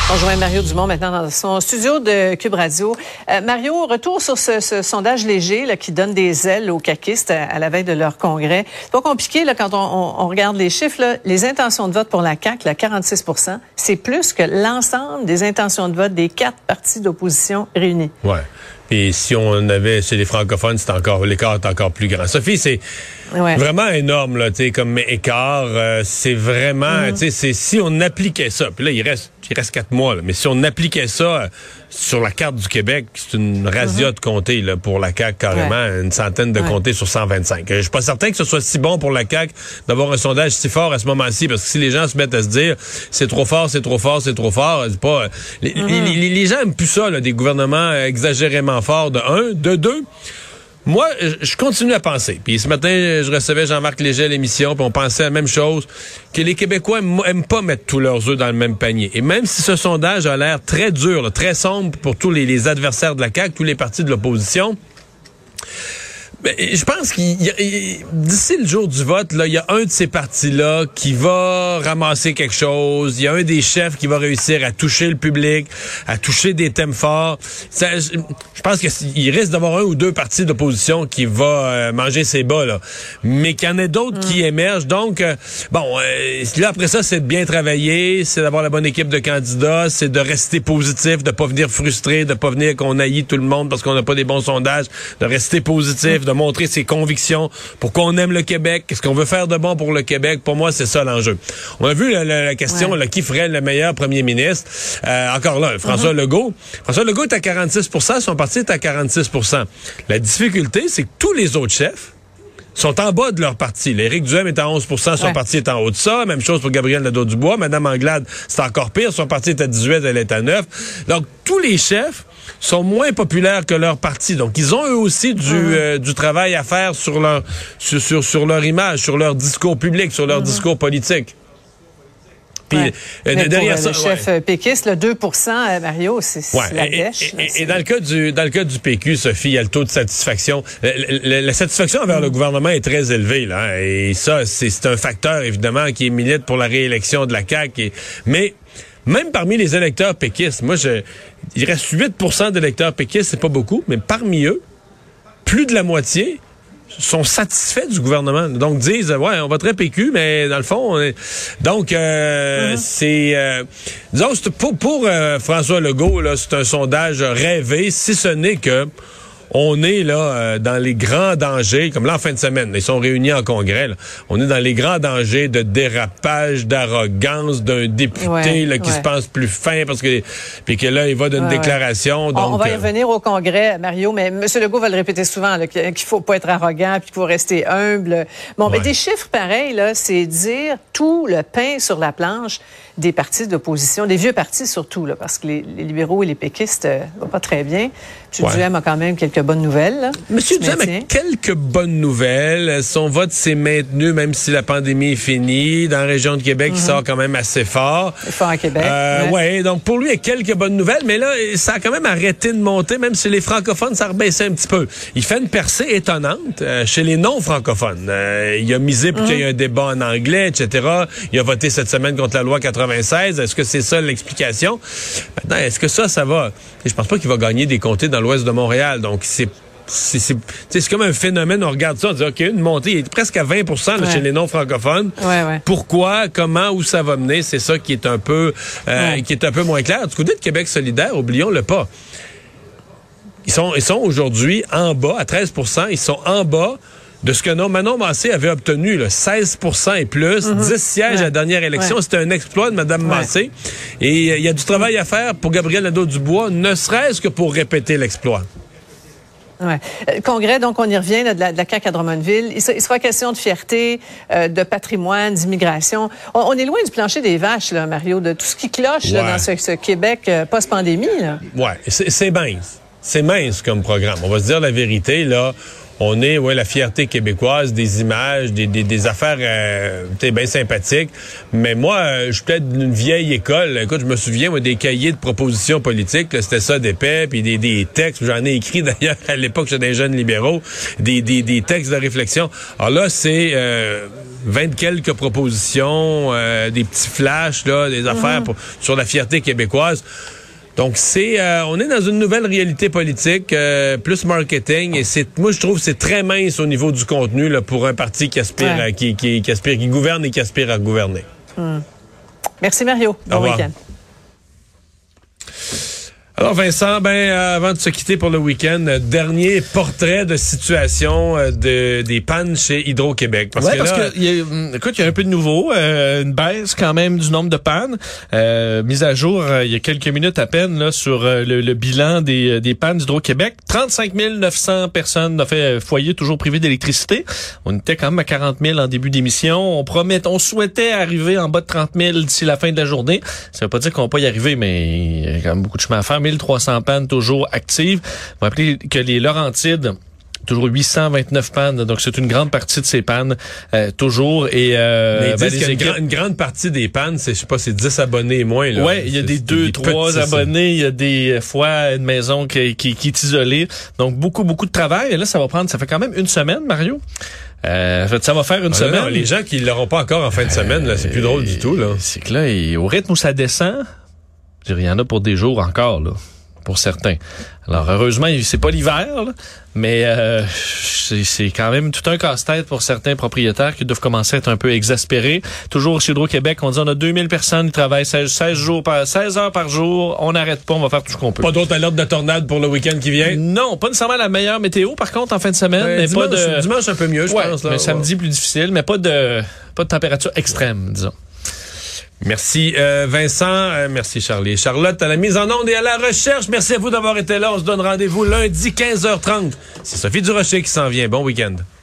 On rejoint Mario Dumont maintenant dans son studio de Cube Radio. Mario, retour sur ce sondage léger là, qui donne des ailes aux caquistes à la veille de leur congrès. C'est pas compliqué là, quand on regarde les chiffres. Là, les intentions de vote pour la CAQ, là, 46 %, c'est plus que l'ensemble des intentions de vote des 4 partis d'opposition réunis. Ouais. Et si on avait chez les francophones, l'écart est encore plus grand. Sophie, c'est vraiment énorme là, tu sais, comme écart. C'est vraiment, tu sais, si on appliquait ça. Puis là, il reste 4 mois. Là, mais si on appliquait ça sur la carte du Québec, c'est une razzia de comtés là pour la CAQ carrément, une centaine de comtés sur 125. Je suis pas certain que ce soit si bon pour la CAQ d'avoir un sondage si fort à ce moment-ci, parce que si les gens se mettent à se dire c'est trop fort, c'est trop fort, c'est trop fort, c'est pas les gens aiment plus ça là, des gouvernements exagérément forts de un, de deux. Moi, je continue à penser. Puis ce matin, je recevais Jean-Marc Léger à l'émission, puis on pensait à la même chose, que les Québécois aiment pas mettre tous leurs œufs dans le même panier. Et même si ce sondage a l'air très dur, là, très sombre pour tous les adversaires de la CAQ, tous les partis de l'opposition, je pense d'ici le jour du vote, là, il y a un de ces partis-là qui va ramasser quelque chose. Il y a un des chefs qui va réussir à toucher le public, à toucher des thèmes forts. Je pense qu'il risque d'avoir un ou deux partis d'opposition qui va manger ses bas, là. Mais qu'il y en ait d'autres qui émergent. Donc, là, après ça, c'est de bien travailler, c'est d'avoir la bonne équipe de candidats, c'est de rester positif, de pas venir frustré, de pas venir qu'on haït tout le monde parce qu'on n'a pas des bons sondages, de rester positif, de montrer ses convictions pour qu'on aime le Québec, qu'est-ce qu'on veut faire de bon pour le Québec. Pour moi, c'est ça l'enjeu. On a vu la question, là, qui ferait le meilleur premier ministre. Encore là, François Legault. François Legault est à 46 %, son parti est à 46 %. La difficulté, c'est que tous les autres chefs sont en bas de leur parti. Éric Duhaime est à 11 %, son parti est en haut de ça. Même chose pour Gabriel Nadeau-Dubois. Madame Anglade, c'est encore pire. Son parti est à 18, elle est à 9. Donc, tous les chefs sont moins populaires que leur parti. Donc, ils ont eux aussi du travail à faire sur leur image, sur leur discours public, sur leur discours politique. Puis, derrière ça, le chef péquiste, le 2 % Mario, c'est la dèche. Et dans le cas du PQ, Sophie, il y a le taux de satisfaction. La satisfaction envers le gouvernement est très élevée, là. Et ça, c'est un facteur, évidemment, qui milite pour la réélection de la CAQ. Mais même parmi les électeurs péquistes, il reste 8 % d'électeurs péquistes, c'est pas beaucoup, mais parmi eux, plus de la moitié sont satisfaits du gouvernement. Donc, disent, on voterait PQ, mais dans le fond, disons, pour François Legault, là, c'est un sondage rêvé, si ce n'est que on est là dans les grands dangers, comme là en fin de semaine, ils sont réunis en congrès, là. On est dans les grands dangers de dérapage, d'arrogance d'un député qui se pense plus fin puis que là il va d'une déclaration. Donc, on va y revenir au congrès, Mario, mais M. Legault va le répéter souvent là, qu'il faut pas être arrogant puis qu'il faut rester humble. Bon, mais des chiffres pareils là, c'est dire tout le pain sur la planche des partis d'opposition, des vieux partis surtout là, parce que les libéraux et les péquistes vont pas très bien. M. Duhaime a quand même quelques bonnes nouvelles. Là, M. Duhaime a quelques bonnes nouvelles. Son vote s'est maintenu, même si la pandémie est finie. Dans la région de Québec, il sort quand même assez fort. Fort à Québec. Donc pour lui, il y a quelques bonnes nouvelles, mais là, ça a quand même arrêté de monter, même si les francophones, ça rebaissait un petit peu. Il fait une percée étonnante chez les non-francophones. Il a misé pour qu'il y ait un débat en anglais, etc. Il a voté cette semaine contre la loi 96. Est-ce que c'est ça l'explication? Maintenant, est-ce que ça va? Je pense pas qu'il va gagner des comtés dans l'ouest de Montréal. Donc, c'est comme un phénomène. On regarde ça, on dit, OK, une montée, il est presque à 20 % là, chez les non-francophones. Pourquoi, comment, où ça va mener? C'est ça qui est un peu moins clair. Du côté de Québec solidaire, oublions-le pas. Ils sont aujourd'hui en bas, à 13 %. Ils sont en bas de ce que Manon Massé avait obtenu, là, 16 % et plus, 10 sièges à la dernière élection. C'était un exploit de Mme Massé. Et il y a du travail à faire pour Gabriel Nadeau-Dubois, ne serait-ce que pour répéter l'exploit. Congrès, donc on y revient là, de la CAQ à Drummondville. Il sera question de fierté, de patrimoine, d'immigration. On est loin du plancher des vaches, là, Mario, de tout ce qui cloche là, dans ce Québec post-pandémie. Là. C'est mince. C'est mince comme programme. On va se dire la vérité, là. On est, la fierté québécoise, des images, des affaires bien sympathiques. Mais moi, je suis peut-être d'une vieille école. Écoute, je me souviens, des cahiers de propositions politiques, là, c'était ça d'épais, puis des textes. J'en ai écrit d'ailleurs à l'époque chez des jeunes libéraux, des textes de réflexion. Alors là, c'est 20 quelques propositions, des petits flashs, là, des affaires sur la fierté québécoise. Donc on est dans une nouvelle réalité politique, plus marketing, et moi je trouve que c'est très mince au niveau du contenu là, pour un parti qui aspire, qui gouverne et qui aspire à gouverner. Merci Mario. Bon week-end. Alors Vincent, avant de se quitter pour le week-end, dernier portrait de situation des pannes chez Hydro-Québec. Parce que il y a un peu de nouveau, une baisse quand même du nombre de pannes. Mise à jour il y a quelques minutes à peine là sur le bilan des pannes d'Hydro-Québec. 35 900 personnes ont fait foyer toujours privé d'électricité. On était quand même à 40 000 en début d'émission. On souhaitait arriver en bas de 30 000 d'ici la fin de la journée. Ça veut pas dire qu'on va pas y arriver, mais il y a quand même beaucoup de chemin à faire. 1300 pannes toujours actives. On va rappeler que les Laurentides, toujours 829 pannes, donc c'est une grande partie de ces pannes toujours. Et mais ils disent une grande partie des pannes, c'est 10 abonnés et moins. Ouais, il y a des 2-3 abonnés, il y a des fois une maison qui est isolée. Donc beaucoup de travail. Et là, ça fait quand même une semaine, Mario. Ça va faire une semaine. Non, les gens qui l'auront pas encore en fin de semaine, là, c'est plus drôle du tout. Là. C'est que là, au rythme où ça descend, il y en a pour des jours encore, là, pour certains. Alors, heureusement, c'est pas l'hiver, là, mais c'est quand même tout un casse-tête pour certains propriétaires qui doivent commencer à être un peu exaspérés. Toujours chez Hydro-Québec, on dit on a 2000 personnes qui travaillent 16 heures par jour. On n'arrête pas, on va faire tout ce qu'on peut. Pas d'autres alertes de tornade pour le week-end qui vient? Non, pas nécessairement la meilleure météo, par contre, en fin de semaine. Mais dimanche un peu mieux, je pense. Là, mais samedi plus difficile, mais pas de température extrême, disons. Merci Vincent, merci Charlie. Charlotte à la mise en onde et à la recherche. Merci à vous d'avoir été là. On se donne rendez-vous lundi 15h30. C'est Sophie Durocher qui s'en vient. Bon week-end.